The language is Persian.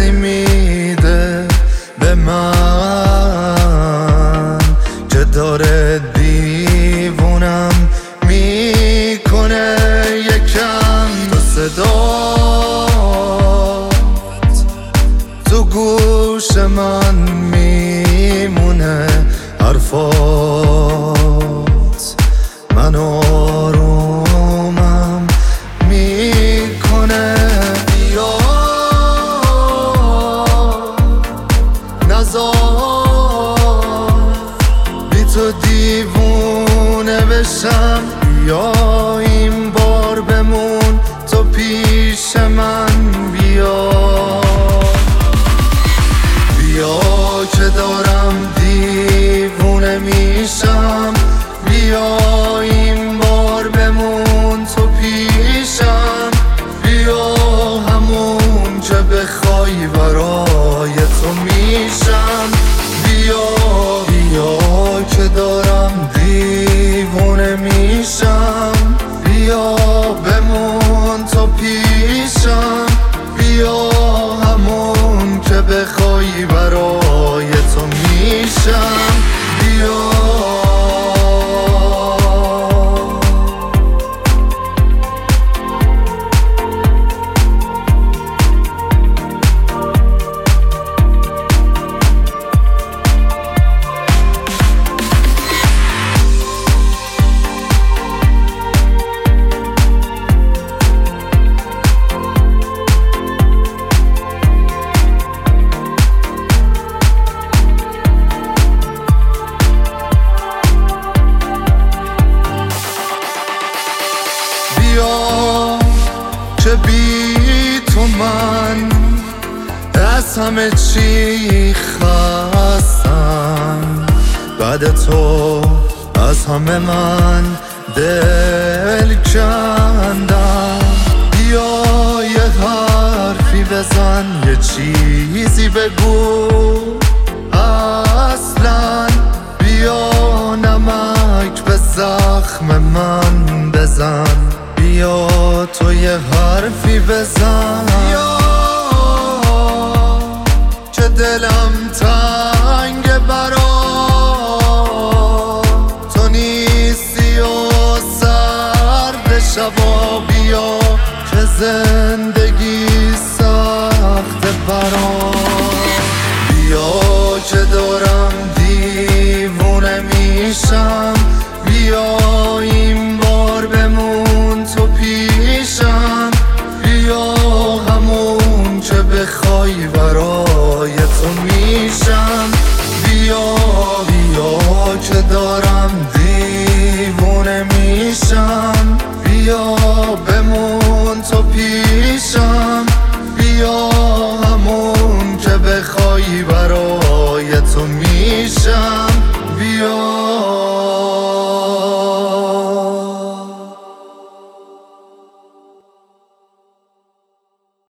حسی میده به من که داره دیوونم میکنه یکم. تو صدات تو گوش من میمونه، حرفات من آرومم میکنه. بیا نزار بی تو دیوونه بشم. بیا این بار بمون تو پیش من. بیا بیا که دارم دیوونه میشم. بیا این بار بمون تو پیشم. بیا همون که بخوای برای تو میشم. بیا بیا که دارم دیوونه میشم. بیا بمون تو پیشم. بیا همون که بخوای برای تو میشم. بیا که بی تو من از همه چی خستم. بعد تو از همه من دل کندم. بیا یه حرفی بزن، یه چیزی بگو اصلا. بیا نمک به زخم من بزن. بیا تو یه حرفی بزن. بیا که دلم تنگ برات تو نیستی و سرد شبا. بیا که زندگی سخت برات. بیا که دارم دیوونه میشم. بیا این بار بمون تو پیشم. بیا همون که بخوای برای تو میشم. بیا بیا که دارم دیوونه میشم. بیا بمون تو پیشم. بیا همون که بخوای برای تو میشم. بیا